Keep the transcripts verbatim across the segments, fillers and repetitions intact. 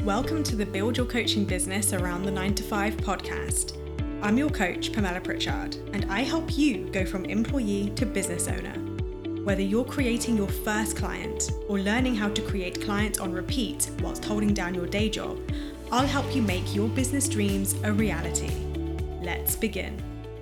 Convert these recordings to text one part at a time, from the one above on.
Welcome to the Build Your Coaching Business Around the nine to five podcast. I'm your coach, Pamela Pritchard, and I help you go from employee to business owner. Whether you're creating your first client or learning how to create clients on repeat whilst holding down your day job, I'll help you make your business dreams a reality. Let's begin.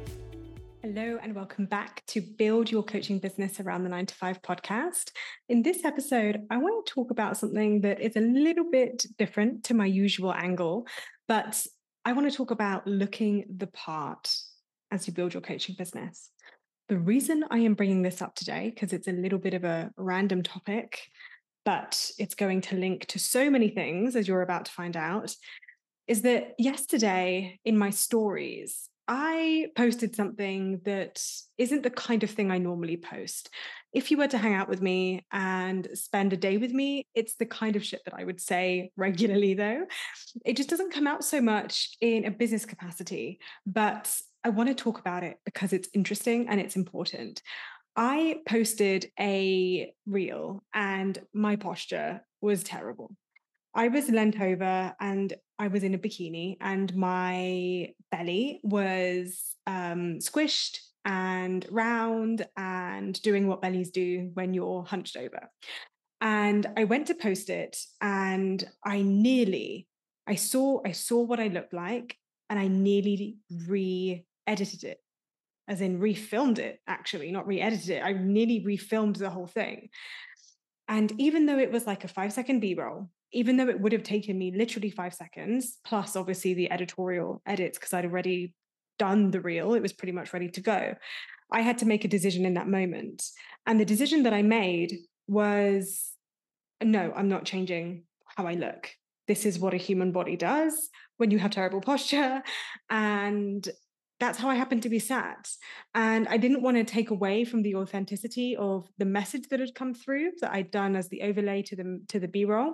Hello and welcome back to Build Your Coaching Business Around the nine to five podcast. In this episode, I want to talk about something that is a little bit different to my usual angle, but I want to talk about looking the part as you build your coaching business. The reason I am bringing this up today, because it's a little bit of a random topic, but it's going to link to so many things, as you're about to find out, is that yesterday in my stories, I posted something that isn't the kind of thing I normally post. If you were to hang out with me and spend a day with me, it's the kind of shit that I would say regularly, though. It just doesn't come out so much in a business capacity, but I want to talk about it because it's interesting and it's important. I posted a reel and my posture was terrible. I was leant over and I was in a bikini and my belly was um, squished and round and doing what bellies do when you're hunched over. And I went to post it and I nearly, I saw, I saw what I looked like and I nearly re-edited it, as in refilmed it, actually, not re-edited it. I nearly refilmed the whole thing. And even though it was like a five second B-roll, even though it would have taken me literally five seconds, plus obviously the editorial edits, because I'd already done the reel, it was pretty much ready to go. I had to make a decision in that moment. And the decision that I made was, no, I'm not changing how I look. This is what a human body does when you have terrible posture. And that's how I happened to be sat. And I didn't want to take away from the authenticity of the message that had come through that I'd done as the overlay to the, to the B-roll.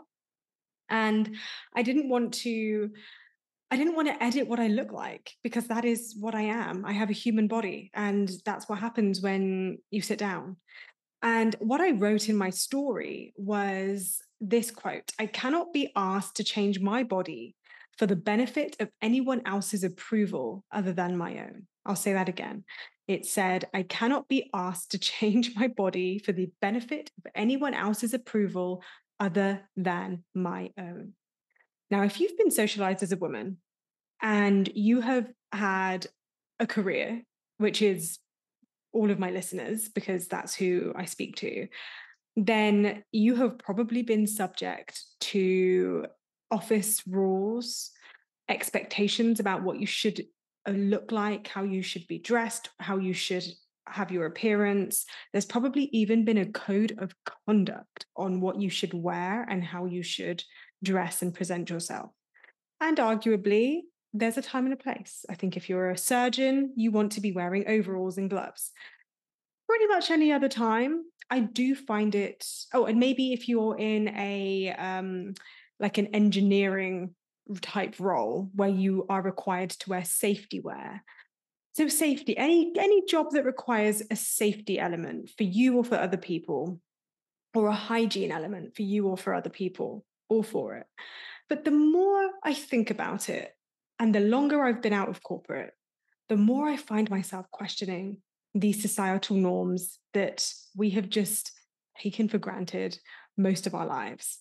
And I didn't want to, I didn't want to edit what I look like because that is what I am. I have a human body and that's what happens when you sit down. And what I wrote in my story was this quote: "I cannot be asked to change my body for the benefit of anyone else's approval other than my own." I'll say that again. It said, "I cannot be asked to change my body for the benefit of anyone else's approval other than my own." Now, if you've been socialized as a woman and you have had a career, which is all of my listeners, because that's who I speak to, then you have probably been subject to office rules, expectations about what you should look like, how you should be dressed, how you should have your appearance. There's probably even been a code of conduct on what you should wear and how you should dress and present yourself. And arguably, there's a time and a place. I think if you're a surgeon, you want to be wearing overalls and gloves. Pretty much any other time, I do find it, oh, and maybe if you're in a, um, like an engineering type role where you are required to wear safety wear. So safety, any, any job that requires a safety element for you or for other people, or a hygiene element for you or for other people, all for it. But the more I think about it, and the longer I've been out of corporate, the more I find myself questioning these societal norms that we have just taken for granted most of our lives.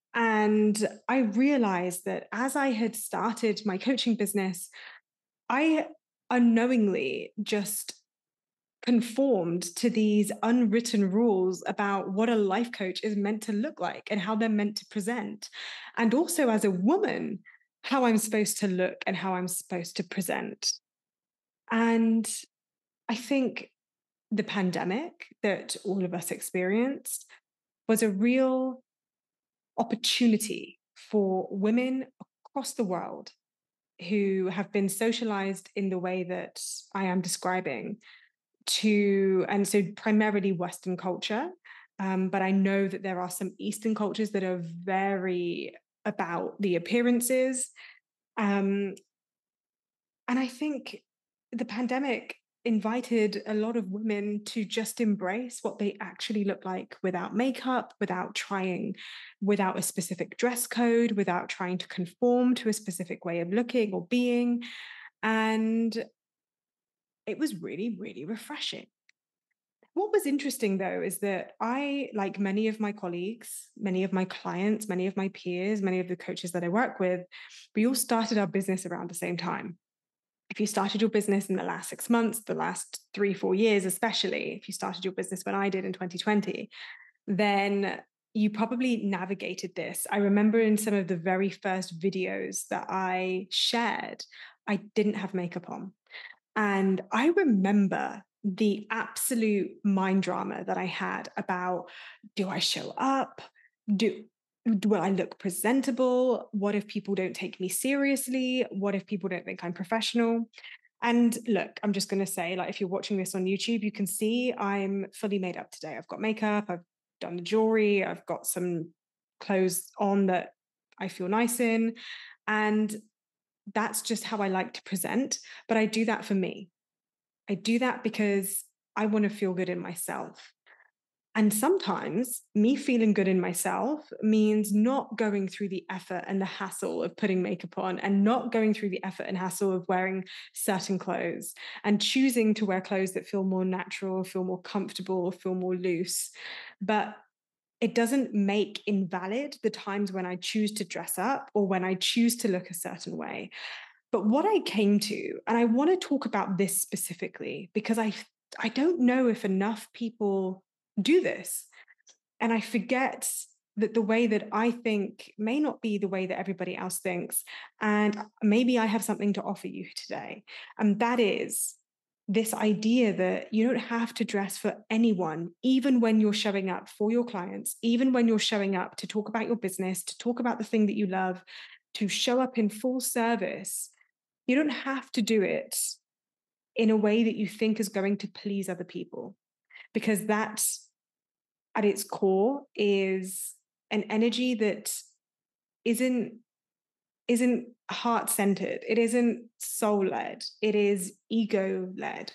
And I realized that as I had started my coaching business, I unknowingly just conformed to these unwritten rules about what a life coach is meant to look like and how they're meant to present. And also as a woman, how I'm supposed to look and how I'm supposed to present. And I think the pandemic that all of us experienced was a real opportunity for women across the world who have been socialized in the way that I am describing to, and so primarily Western culture. Um, but I know that there are some Eastern cultures that are very about the appearances. Um, and I think the pandemic invited a lot of women to just embrace what they actually look like without makeup, without trying, without a specific dress code, without trying to conform to a specific way of looking or being. And it was really, really refreshing. What was interesting though is that I, like many of my colleagues, many of my clients, many of my peers, many of the coaches that I work with, we all started our business around the same time. If you started your business in the last six months, the last three, four years, especially if you started your business when I did in twenty twenty, then you probably navigated this. I remember in some of the very first videos that I shared, I didn't have makeup on. And I remember the absolute mind drama that I had about, do I show up? Do Will I look presentable? What if people don't take me seriously? What if people don't think I'm professional? And look, I'm just going to say, like, if you're watching this on YouTube, you can see I'm fully made up today. I've got makeup, I've done the jewelry, I've got some clothes on that I feel nice in. And that's just how I like to present. But I do that for me. I do that because I want to feel good in myself. And sometimes me feeling good in myself means not going through the effort and the hassle of putting makeup on, and not going through the effort and hassle of wearing certain clothes, and choosing to wear clothes that feel more natural, feel more comfortable, feel more loose. But it doesn't make invalid the times when I choose to dress up or when I choose to look a certain way. But what I came to, and I want to talk about this specifically because I I don't know if enough people do this. And I forget that the way that I think may not be the way that everybody else thinks. And maybe I have something to offer you today. And that is this idea that you don't have to dress for anyone, even when you're showing up for your clients, even when you're showing up to talk about your business, to talk about the thing that you love, to show up in full service. You don't have to do it in a way that you think is going to please other people, because that at its core is an energy that isn't isn't heart-centered. It isn't soul-led. It is ego-led.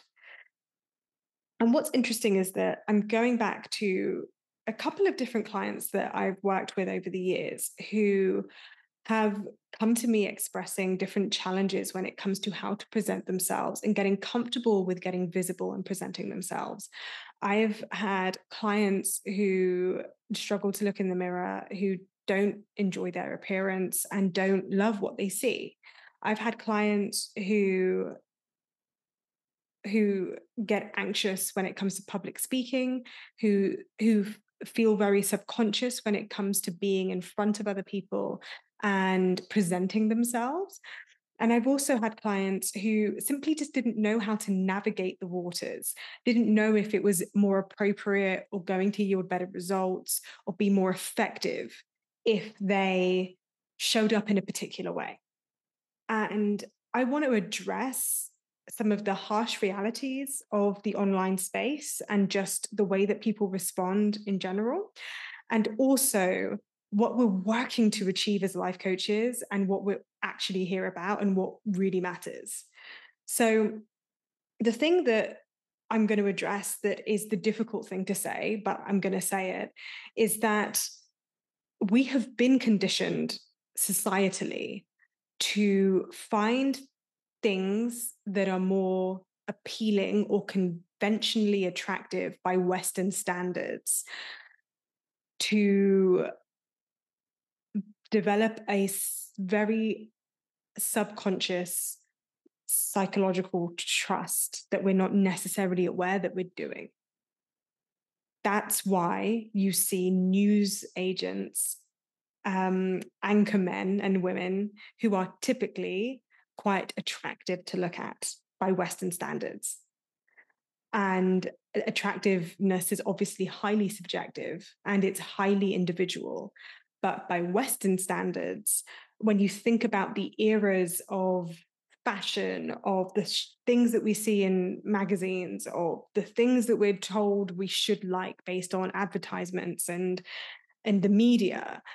And what's interesting is that I'm going back to a couple of different clients that I've worked with over the years who have come to me expressing different challenges when it comes to how to present themselves and getting comfortable with getting visible and presenting themselves. I've had clients who struggle to look in the mirror, who don't enjoy their appearance and don't love what they see. I've had clients who who get anxious when it comes to public speaking, who who feel very subconscious when it comes to being in front of other people and presenting themselves. And I've also had clients who simply just didn't know how to navigate the waters, didn't know if it was more appropriate or going to yield better results or be more effective if they showed up in a particular way. And I want to address some of the harsh realities of the online space and just the way that people respond in general. And also what we're working to achieve as life coaches and what we're actually here about and what really matters. So the thing that I'm going to address that is the difficult thing to say, but I'm going to say it, is that we have been conditioned societally to find things that are more appealing or conventionally attractive by Western standards, to develop a very subconscious psychological trust that we're not necessarily aware that we're doing. That's why you see news agents, um, anchor men and women who are typically quite attractive to look at by Western standards. And attractiveness is obviously highly subjective and it's highly individual. But by Western standards, when you think about the eras of fashion, of the sh- things that we see in magazines, or the things that we're told we should like based on advertisements and, and the media,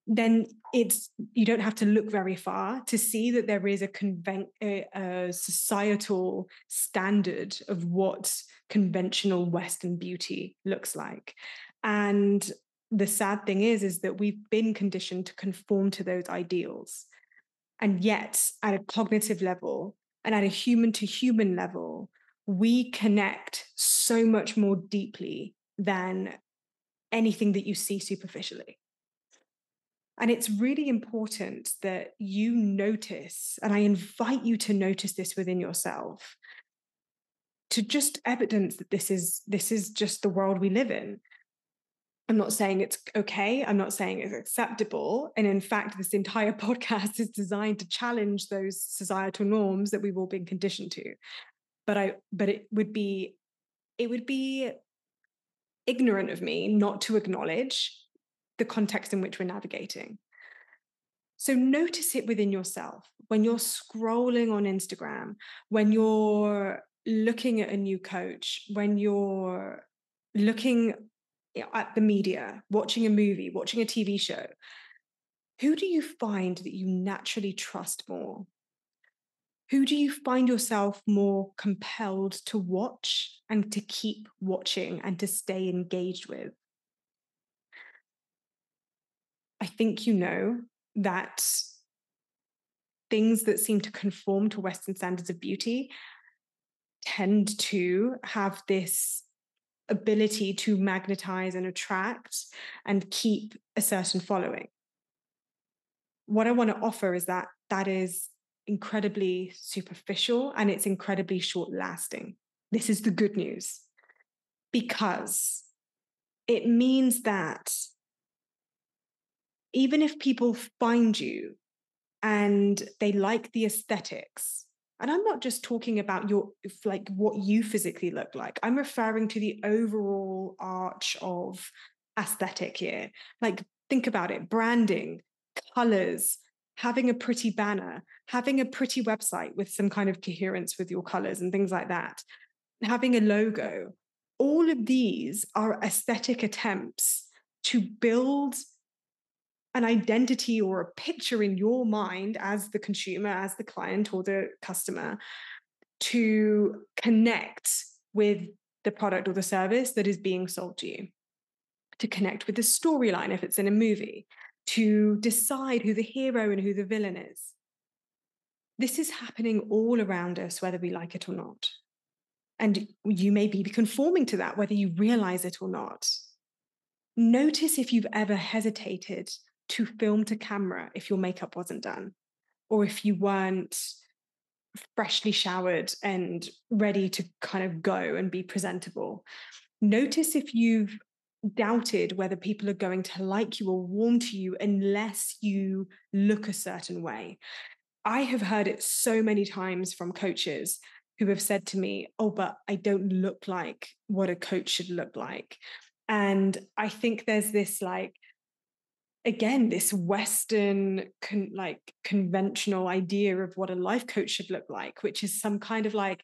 then it's you don't have to look very far to see that there is a, conven- a, a societal standard of what conventional Western beauty looks like. And the sad thing is, is that we've been conditioned to conform to those ideals. And yet, at a cognitive level and at a human to human level, we connect so much more deeply than anything that you see superficially. And it's really important that you notice, and I invite you to notice this within yourself, to just evidence that this is this is just the world we live in. I'm not saying it's okay. I'm not saying it's acceptable. And in fact, this entire podcast is designed to challenge those societal norms that we've all been conditioned to. But I, but it would be, it would be ignorant of me not to acknowledge the context in which we're navigating. So notice it within yourself when you're scrolling on Instagram, when you're looking at a new coach, when you're looking at the media, watching a movie, watching a T V show. Who do you find that you naturally trust more? Who do you find yourself more compelled to watch and to keep watching and to stay engaged with? I think you know that things that seem to conform to Western standards of beauty tend to have this ability to magnetize and attract and keep a certain following. What I want to offer is that that is incredibly superficial and it's incredibly short lasting. This is the good news, because it means that even if people find you and they like the aesthetics, and I'm not just talking about your, like what you physically look like, I'm referring to the overall arch of aesthetic here. Like, think about it, branding, colors, having a pretty banner, having a pretty website with some kind of coherence with your colors and things like that, having a logo. All of these are aesthetic attempts to build an identity or a picture in your mind as the consumer, as the client or the customer, to connect with the product or the service that is being sold to you, to connect with the storyline if it's in a movie, to decide who the hero and who the villain is. This is happening all around us, whether we like it or not. And you may be conforming to that, whether you realize it or not. Notice if you've ever hesitated to film to camera if your makeup wasn't done, or if you weren't freshly showered and ready to kind of go and be presentable. Notice if you've doubted whether people are going to like you or warm to you unless you look a certain way. I have heard it so many times from coaches who have said to me, oh, but I don't look like what a coach should look like. And I think there's this like, again, this Western con- like conventional idea of what a life coach should look like, which is some kind of like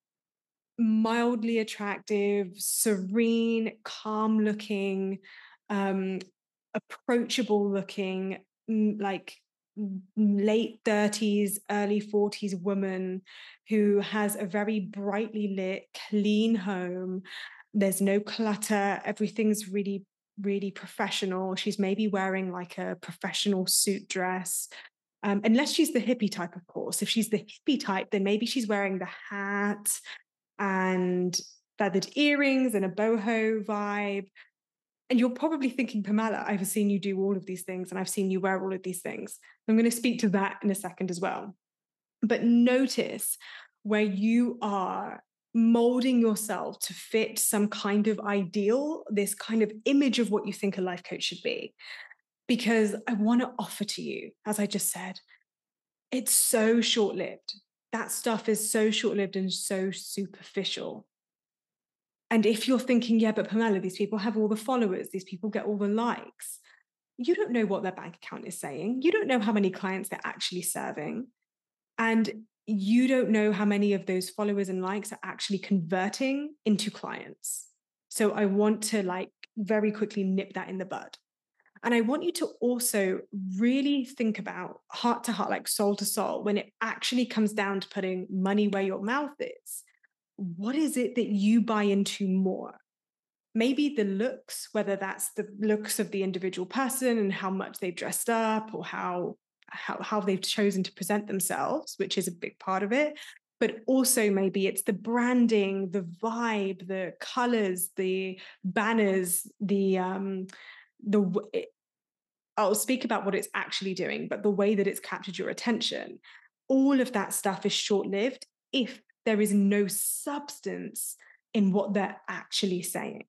mildly attractive, serene, calm looking, um, approachable looking, like late thirties, early forties woman who has a very brightly lit, clean home. There's no clutter. Everything's really, really professional. She's maybe wearing like a professional suit dress. Um, unless she's the hippie type, of course. If she's the hippie type, then maybe she's wearing the hat and feathered earrings and a boho vibe. And you're probably thinking, Pamela, I've seen you do all of these things and I've seen you wear all of these things. I'm going to speak to that in a second as well. But notice where you are molding yourself to fit some kind of ideal, this kind of image of what you think a life coach should be. Because I want to offer to you, as I just said, it's so short-lived. That stuff is so short-lived and so superficial. And if you're thinking, yeah, but Pamela, these people have all the followers, these people get all the likes, you don't know what their bank account is saying. You don't know how many clients they're actually serving. And you don't know how many of those followers and likes are actually converting into clients. So I want to like very quickly nip that in the bud. And I want you to also really think about heart to heart, like soul to soul, when it actually comes down to putting money where your mouth is. What is it that you buy into more? Maybe the looks, whether that's the looks of the individual person and how much they've dressed up, or how, how, how they've chosen to present themselves, which is a big part of it. But also maybe it's the branding, the vibe, the colors, the banners, the um, the I'll speak about what it's actually doing, but the way that it's captured your attention, all of that stuff is short-lived if there is no substance in what they're actually saying.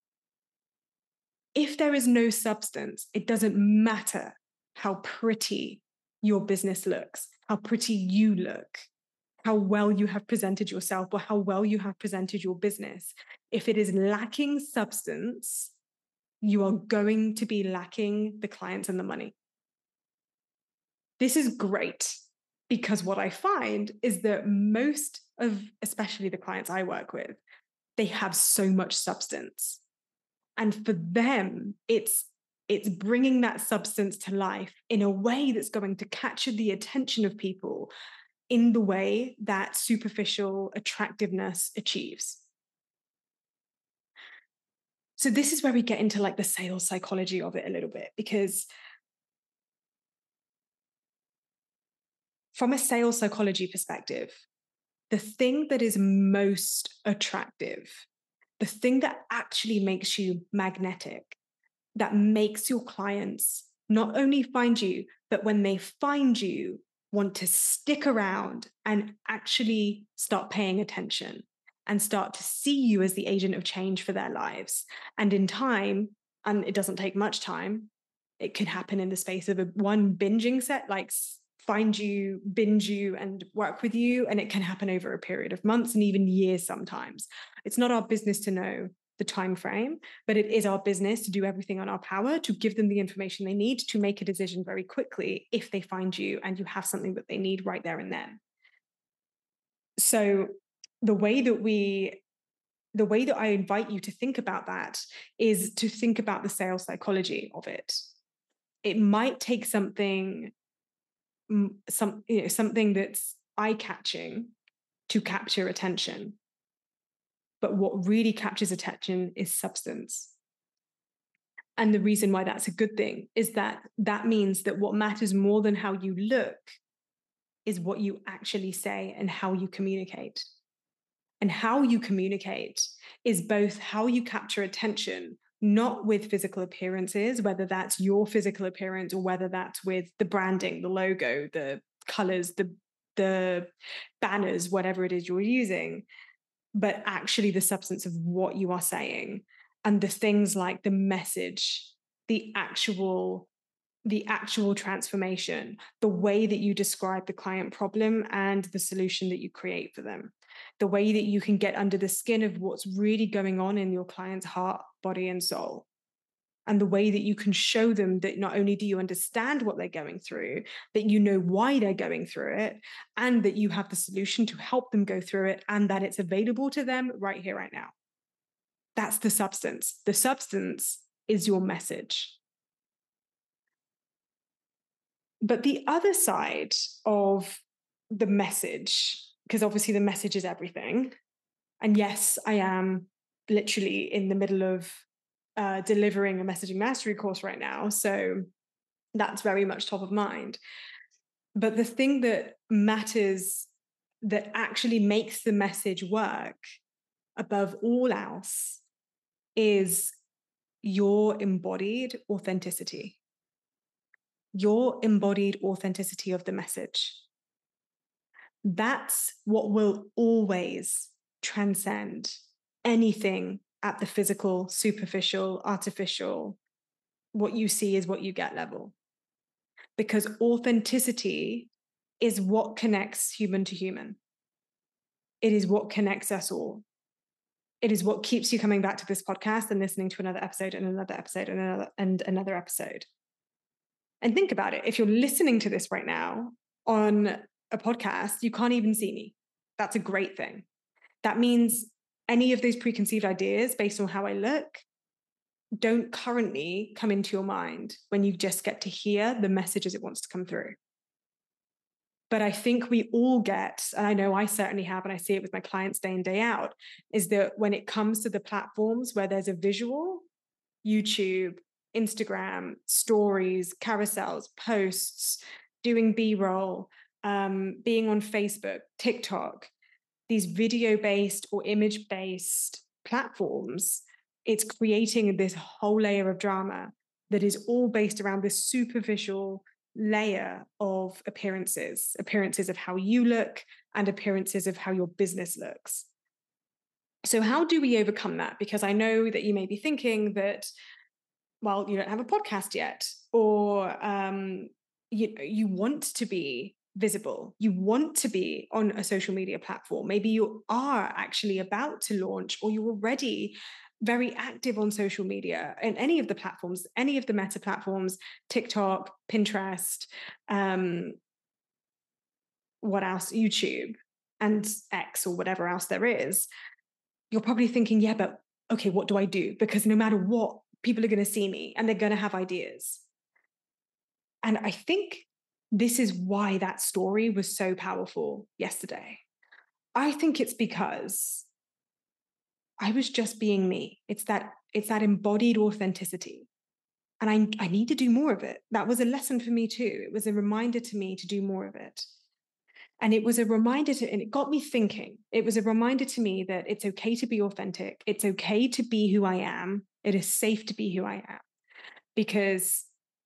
If there is no substance, it doesn't matter how pretty your business looks, how pretty you look, how well you have presented yourself, or how well you have presented your business. If it is lacking substance, you are going to be lacking the clients and the money. This is great because what I find is that most of, especially the clients I work with, they have so much substance. And for them, it's it's bringing that substance to life in a way that's going to capture the attention of people in the way that superficial attractiveness achieves. So this is where we get into like the sales psychology of it a little bit, because from a sales psychology perspective, the thing that is most attractive, the thing that actually makes you magnetic, that makes your clients not only find you, but when they find you, want to stick around and actually start paying attention and start to see you as the agent of change for their lives. And in time, and it doesn't take much time, it could happen in the space of a one binging set, like find you, binge you, and work with you. And it can happen over a period of months and even years sometimes. It's not our business to know the time frame, but it is our business to do everything on our power to give them the information they need to make a decision very quickly if they find you and you have something that they need right there and then. So the way that we the way that I invite you to think about that is to think about the sales psychology of it. It might take something some you know something that's eye-catching to capture attention. But what really captures attention is substance. And the reason why that's a good thing is that that means that what matters more than how you look is what you actually say and how you communicate. And how you communicate is both how you capture attention, not with physical appearances, whether that's your physical appearance or whether that's with the branding, the logo, the colors, the, the banners, whatever it is you're using, but actually the substance of what you are saying and the things like the message, the actual, the actual transformation, the way that you describe the client problem and the solution that you create for them, the way that you can get under the skin of what's really going on in your client's heart, body, and soul. And the way that you can show them that not only do you understand what they're going through, that you know why they're going through it, and that you have the solution to help them go through it, and that it's available to them right here, right now. That's the substance. The substance is your message. But the other side of the message, because obviously the message is everything. And yes, I am literally in the middle of uh, delivering a messaging mastery course right now. So that's very much top of mind. But the thing that matters, that actually makes the message work above all else, is your embodied authenticity. Your embodied authenticity of the message. That's what will always transcend anything at the physical, superficial, artificial, what you see is what you get level. Because authenticity is what connects human to human. It is what connects us all. It is what keeps you coming back to this podcast and listening to another episode and another episode and another and another episode. And think about it. If you're listening to this right now on a podcast, you can't even see me. That's a great thing. That means any of those preconceived ideas based on how I look, don't currently come into your mind when you just get to hear the message as it wants to come through. But I think we all get, and I know I certainly have, and I see it with my clients day in, day out, is that when it comes to the platforms where there's a visual, YouTube, Instagram, stories, carousels, posts, doing B-roll, um, being on Facebook, TikTok, these video-based or image-based platforms, it's creating this whole layer of drama that is all based around this superficial layer of appearances, appearances of how you look and appearances of how your business looks. So how do we overcome that? Because I know that you may be thinking that, well, you don't have a podcast yet, or um, you, you want to be visible. You want to be on a social media platform. Maybe you are actually about to launch, or you're already very active on social media and any of the platforms, any of the meta platforms, TikTok, Pinterest, um, what else, YouTube and X or whatever else there is. You're probably thinking, yeah, but okay, what do I do? Because no matter what, people are going to see me and they're going to have ideas. And I think this is why that story was so powerful yesterday. I think it's because I was just being me. It's that, it's that embodied authenticity. And I, I need to do more of it. That was a lesson for me too. It was a reminder to me to do more of it. And it was a reminder to, and it got me thinking. It was a reminder to me that it's okay to be authentic. It's okay to be who I am. It is safe to be who I am. Because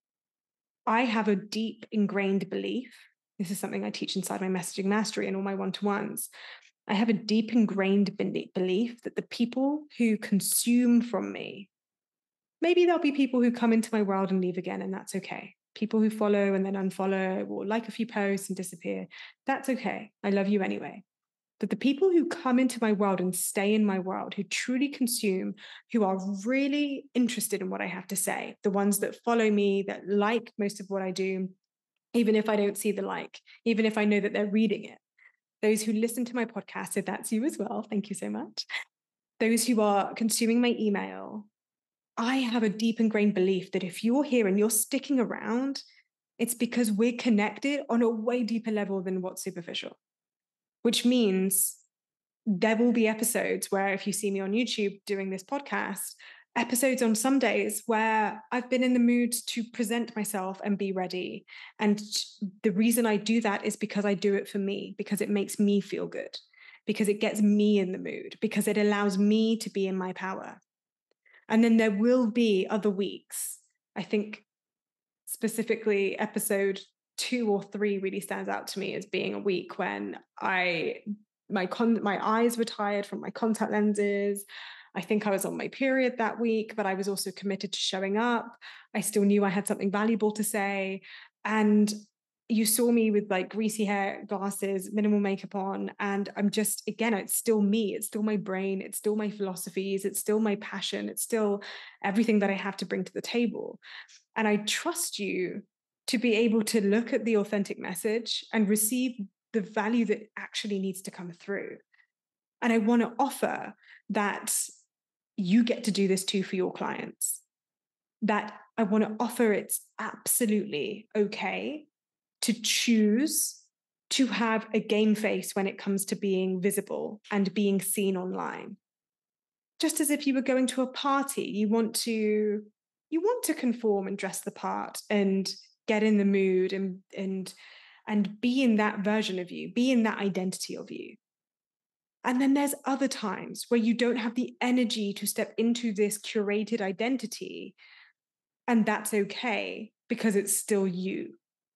I have a deep ingrained belief. This is something I teach inside my Messaging Mastery and all my one-to-ones. I have a deep ingrained belief that the people who consume from me, maybe there'll be people who come into my world and leave again, and that's okay. People who follow and then unfollow or like a few posts and disappear, that's okay. I love you anyway. But the people who come into my world and stay in my world, who truly consume, who are really interested in what I have to say, the ones that follow me, that like most of what I do, even if I don't see the like, even if I know that they're reading it, those who listen to my podcast, if that's you as well, thank you so much. Those who are consuming my email, I have a deep ingrained belief that if you're here and you're sticking around, it's because we're connected on a way deeper level than what's superficial, which means there will be episodes where, if you see me on YouTube doing this podcast, episodes on some days where I've been in the mood to present myself and be ready. And the reason I do that is because I do it for me, because it makes me feel good, because it gets me in the mood, because it allows me to be in my power. And then there will be other weeks. I think specifically episode two or three really stands out to me as being a week when I my con my eyes were tired from my contact lenses. I think I was on my period that week, but I was also committed to showing up. I still knew I had something valuable to say. And you saw me with like greasy hair, glasses, minimal makeup on. And I'm just, again, it's still me. It's still my brain. It's still my philosophies. It's still my passion. It's still everything that I have to bring to the table. And I trust you to be able to look at the authentic message and receive the value that actually needs to come through. And I want to offer that you get to do this too for your clients. That I want to offer it's absolutely okay to choose to have a game face when it comes to being visible and being seen online. Just as if you were going to a party, you want to you want to conform and dress the part and get in the mood and and and be in that version of you, be in that identity of you. And then there's other times where you don't have the energy to step into this curated identity, and that's okay because it's still you.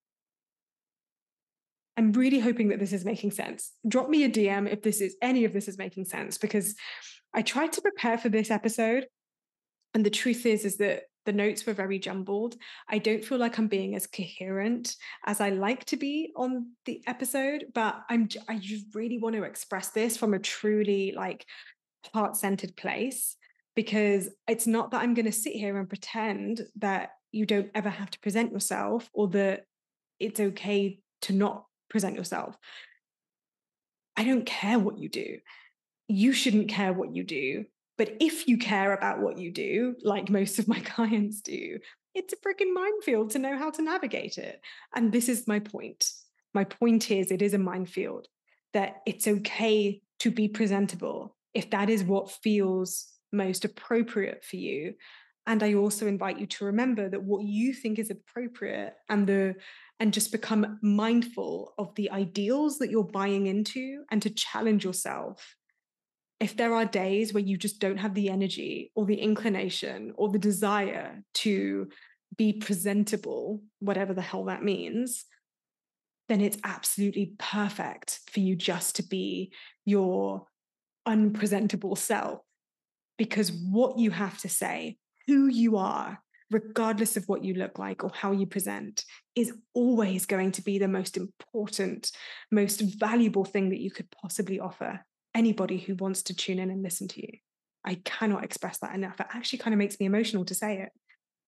I'm really hoping that this is making sense. Drop me a D M if this is any of this is making sense, because I tried to prepare for this episode. And the truth is, is that the notes were very jumbled. I don't feel like I'm being as coherent as I like to be on the episode, but I'm, I just really want to express this from a truly like heart-centered place, because it's not that I'm going to sit here and pretend that you don't ever have to present yourself or that it's okay to not present yourself. I don't care what you do. You shouldn't care what you do, But if you care about what you do, like most of my clients do, it's a freaking minefield to know how to navigate it. And this is my point. My point is, it is a minefield, that it's okay to be presentable if that is what feels most appropriate for you. And I also invite you to remember that what you think is appropriate and the and just become mindful of the ideals that you're buying into, and to challenge yourself. If there are days where you just don't have the energy or the inclination or the desire to be presentable, whatever the hell that means, then it's absolutely perfect for you just to be your unpresentable self. Because what you have to say, who you are, regardless of what you look like or how you present, is always going to be the most important, most valuable thing that you could possibly offer anybody who wants to tune in and listen to you. I cannot express that enough. It actually kind of makes me emotional to say it.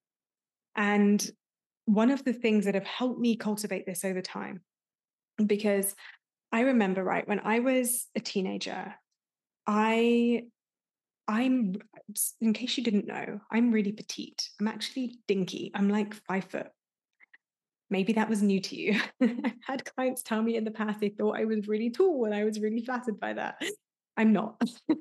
And one of the things that have helped me cultivate this over time, because I remember, right, when I was a teenager, I I'm, in case you didn't know, I'm really petite. I'm actually dinky. I'm like five foot. Maybe that was new to you. I've had clients tell me in the past they thought I was really tall, and I was really flattered by that. I'm not.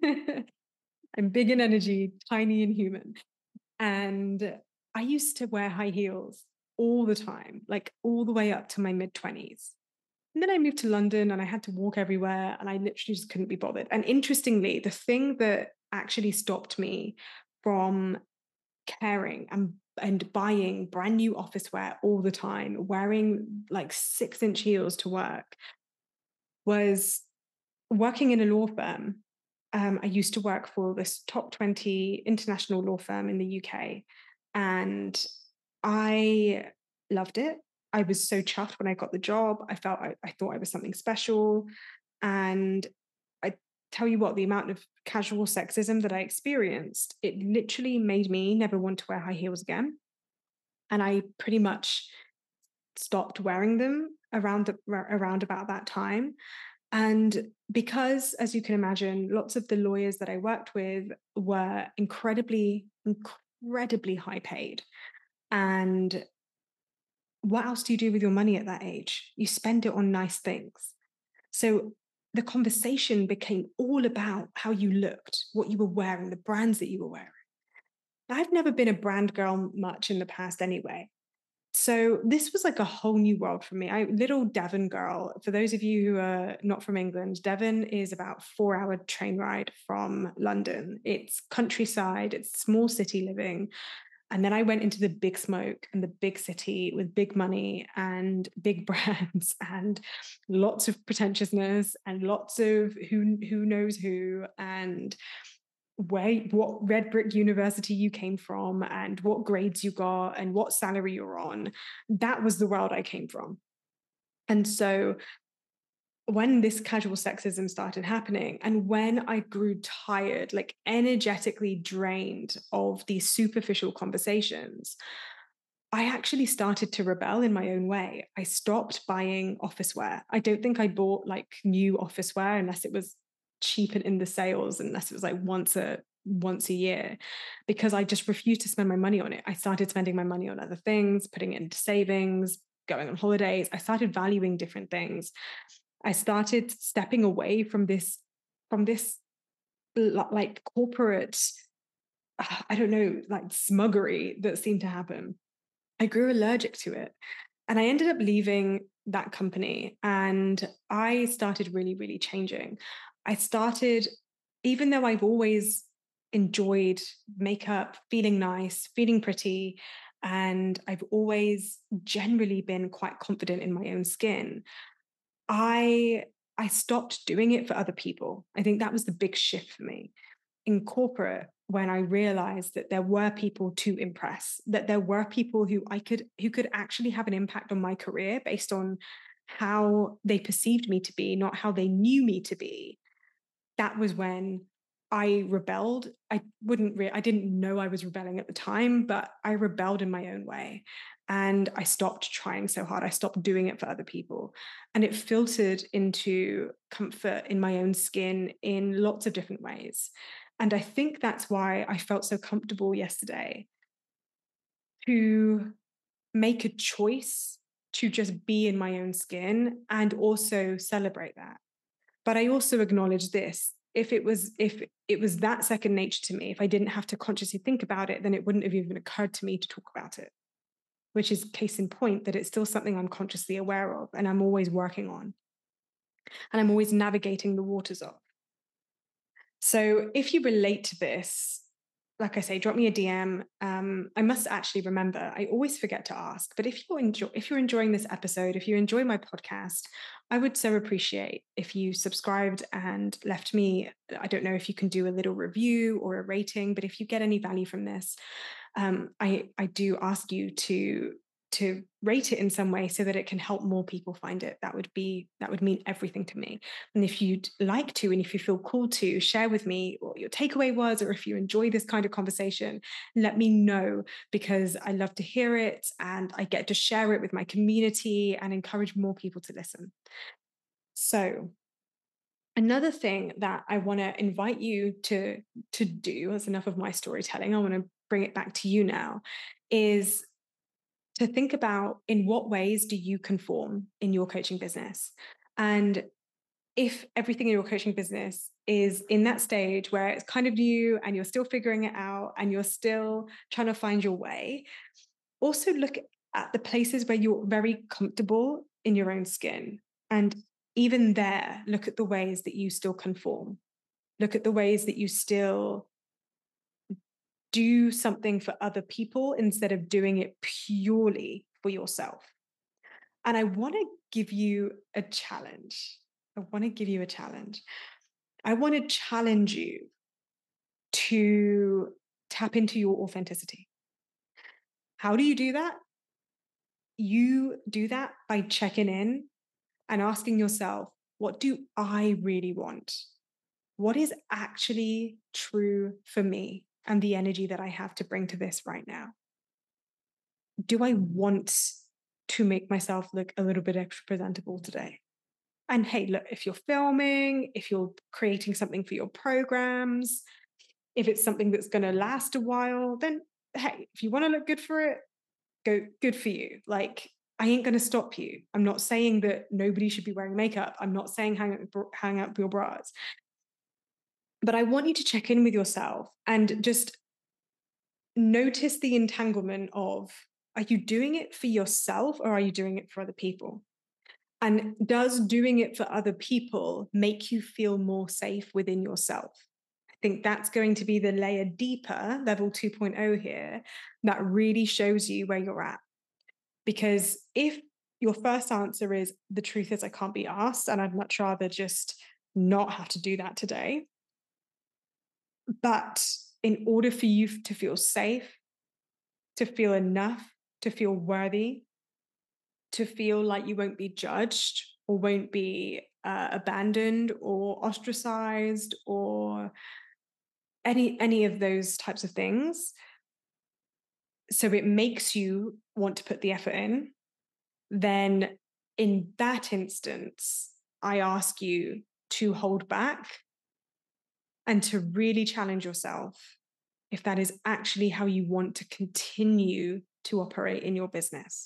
I'm big in energy, tiny in human. And I used to wear high heels all the time, like all the way up to my mid twenties. And then I moved to London and I had to walk everywhere, and I literally just couldn't be bothered. And interestingly, the thing that actually stopped me from caring and, and buying brand new office wear all the time, wearing like six inch heels to work, was working in a law firm. Um, I used to work for this top twenty international law firm in the U K, and I loved it. I was so chuffed when I got the job. I felt I, I thought I was something special. And I tell you what, the amount of casual sexism that I experienced, it literally made me never want to wear high heels again. And I pretty much stopped wearing them around the, around about that time. And because, as you can imagine, lots of the lawyers that I worked with were incredibly, incredibly high paid. And what else do you do with your money at that age? You spend it on nice things. So the conversation became all about how you looked, what you were wearing, the brands that you were wearing. I've never been a brand girl much in the past anyway. So this was like a whole new world for me. I little Devon girl. For those of you who are not from England, Devon is about four hour train ride from London. It's countryside, it's small city living. And then I went into the big smoke and the big city with big money and big brands and lots of pretentiousness and lots of who who knows who, and where, what red brick university you came from and what grades you got and what salary you're on. That was the world I came from. And so when this casual sexism started happening, and when I grew tired, like energetically drained of these superficial conversations, I actually started to rebel in my own way. I stopped buying office wear. I don't think I bought like new office wear unless it was cheap and in the sales, unless it was like once a once a year, because I just refused to spend my money on it. I started spending my money on other things, putting it into savings, going on holidays. I started valuing different things. I started stepping away from this, from this like corporate, I don't know, like smuggery that seemed to happen. I grew allergic to it. And I ended up leaving that company, and I started really, really changing. I started, even though I've always enjoyed makeup, feeling nice, feeling pretty, and I've always generally been quite confident in my own skin, I I stopped doing it for other people. I think that was the big shift for me in corporate, when I realized that there were people to impress, that there were people who I could who could actually have an impact on my career based on how they perceived me to be, not how they knew me to be. That was when I rebelled. I wouldn't re- I didn't know I was rebelling at the time, but I rebelled in my own way. And I stopped trying so hard. I stopped doing it for other people. And it filtered into comfort in my own skin in lots of different ways. And I think that's why I felt so comfortable yesterday to make a choice to just be in my own skin and also celebrate that. But I also acknowledge this. If it was if it was that second nature to me, if I didn't have to consciously think about it, then it wouldn't have even occurred to me to talk about it, which is case in point that it's still something I'm consciously aware of and I'm always working on. And I'm always navigating the waters of. So if you relate to this, like I say, drop me a D M. Um, I must actually remember, I always forget to ask, but if you enjoy, if you're enjoying this episode, if you enjoy my podcast, I would so appreciate if you subscribed and left me, I don't know if you can do a little review or a rating, but if you get any value from this, um, I, I do ask you to to rate it in some way so that it can help more people find it. That would be, that would mean everything to me. And if you'd like to, and if you feel called to, share with me what your takeaway was, or if you enjoy this kind of conversation, let me know, because I love to hear it and I get to share it with my community and encourage more people to listen. So another thing that I want to invite you to, to do, that's enough of my storytelling, I want to bring it back to you now, is to think about in what ways do you conform in your coaching business? And if everything in your coaching business is in that stage where it's kind of new and you're still figuring it out and you're still trying to find your way, also look at the places where you're very comfortable in your own skin. And even there, look at the ways that you still conform. Look at the ways that you still do something for other people instead of doing it purely for yourself. And I want to give you a challenge. I want to give you a challenge. I want to challenge you to tap into your authenticity. How do you do that? You do that by checking in and asking yourself, what do I really want? What is actually true for me and the energy that I have to bring to this right now? Do I want to make myself look a little bit extra presentable today? And hey, look, if you're filming, if you're creating something for your programs, if it's something that's going to last a while, then hey, if you want to look good for it, go good for you. Like, I ain't going to stop you. I'm not saying that nobody should be wearing makeup. I'm not saying hang up, hang up your bras. But I want you to check in with yourself and just notice the entanglement of, are you doing it for yourself or are you doing it for other people? And does doing it for other people make you feel more safe within yourself? I think that's going to be the layer deeper, level two point oh here, that really shows you where you're at. Because if your first answer is, the truth is I can't be asked, and I'd much rather just not have to do that today. But in order for you to feel safe, to feel enough, to feel worthy, to feel like you won't be judged or won't be uh, abandoned or ostracized or any any of those types of things, so it makes you want to put the effort in, then in that instance, I ask you to hold back and to really challenge yourself if that is actually how you want to continue to operate in your business.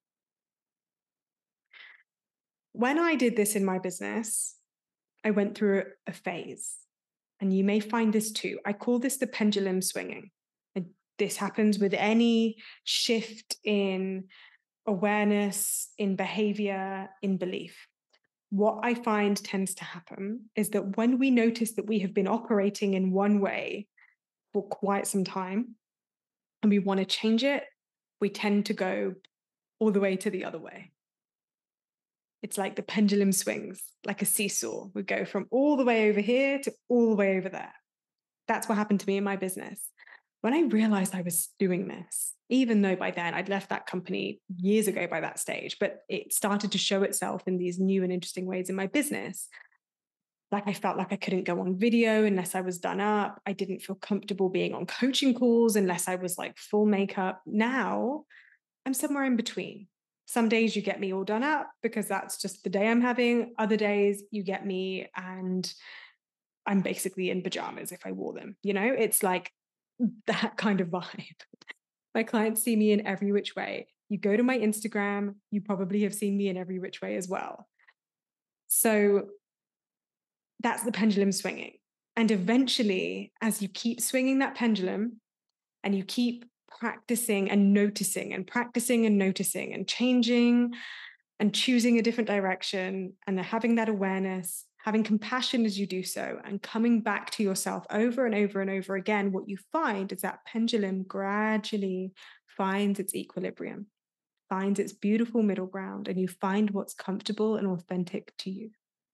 When I did this in my business, I went through a phase, and you may find this too. I call this the pendulum swinging. And this happens with any shift in awareness, in behavior, in belief. What I find tends to happen is that when we notice that we have been operating in one way for quite some time and we want to change it, we tend to go all the way to the other way. It's like the pendulum swings, like a seesaw. We go from all the way over here to all the way over there. That's what happened to me in my business. When I realized I was doing this, even though by then I'd left that company years ago by that stage, but it started to show itself in these new and interesting ways in my business. Like I felt like I couldn't go on video unless I was done up. I didn't feel comfortable being on coaching calls unless I was like full makeup. Now I'm somewhere in between. Some days you get me all done up because that's just the day I'm having. Other days you get me and I'm basically in pajamas if I wore them. You know, it's like that kind of vibe. My clients see me in every which way. You go to my Instagram, you probably have seen me in every which way as well. So that's the pendulum swinging. And eventually, as you keep swinging that pendulum and you keep practicing and noticing and practicing and noticing and changing and choosing a different direction and having that awareness, having compassion as you do so, and coming back to yourself over and over and over again, what you find is that pendulum gradually finds its equilibrium, finds its beautiful middle ground, and you find what's comfortable and authentic to you.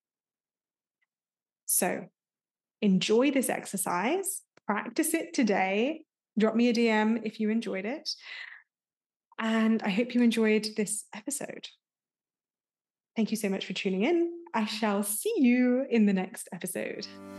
So enjoy this exercise, practice it today. Drop me a D M if you enjoyed it. And I hope you enjoyed this episode. Thank you so much for tuning in. I shall see you in the next episode.